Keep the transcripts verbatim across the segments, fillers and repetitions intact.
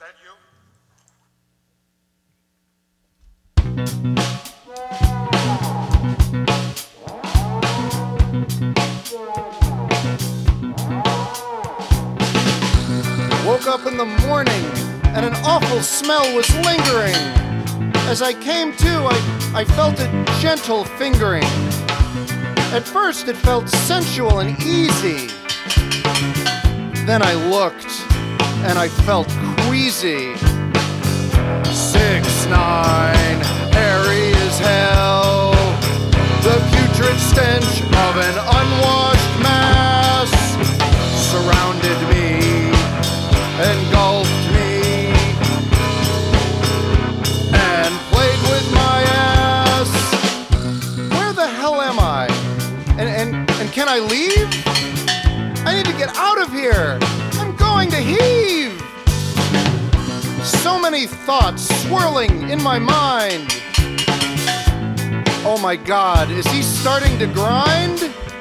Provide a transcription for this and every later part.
that you? Woke up in the morning and an awful smell was lingering. As I came to, I, I felt a gentle fingering. At first it felt sensual and easy. Then I looked and I felt queasy. Six, nine, hairy as hell. The putrid stench of an unwashed mass surrounded me, engulfed me, and played with my ass. Where the hell am I? And, and, and can I leave? I need to get out of here. I'm going to heave. So many thoughts swirling in my mind. Oh my God, is he starting to grind?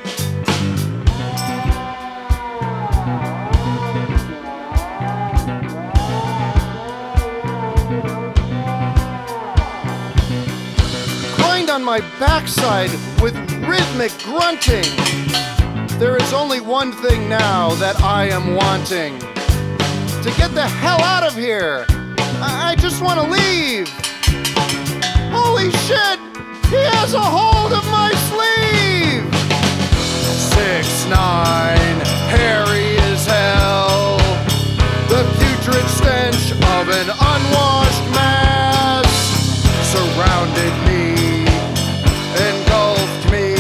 Grind on my backside with rhythmic grunting. There is only one thing now that I am wanting. To get the hell out of here. I, I just want to leave. Holy shit! He has a hold of my sleeve! Six, nine, hairy as hell. The putrid stench of an unwashed mass surrounded me, engulfed me,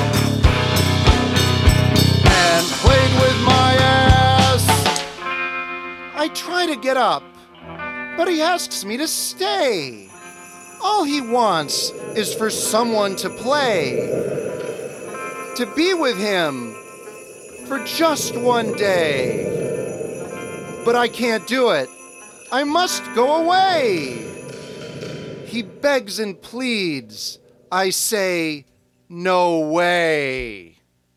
and played with my ass. I try to get up, but he asks me to stay. All he wants is for someone to play, to be with him for just one day. But I can't do it. I must go away. He begs and pleads. I say, no way.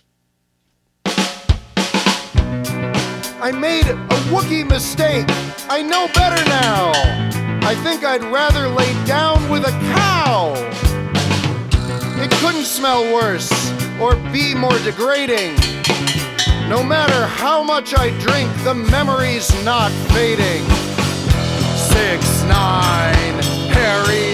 I made a Wookiee mistake. I know better now. I think I'd rather lay down with a cow. It couldn't smell worse or be more degrading. No matter how much I drink, the memory's not fading. Six, nine, hairy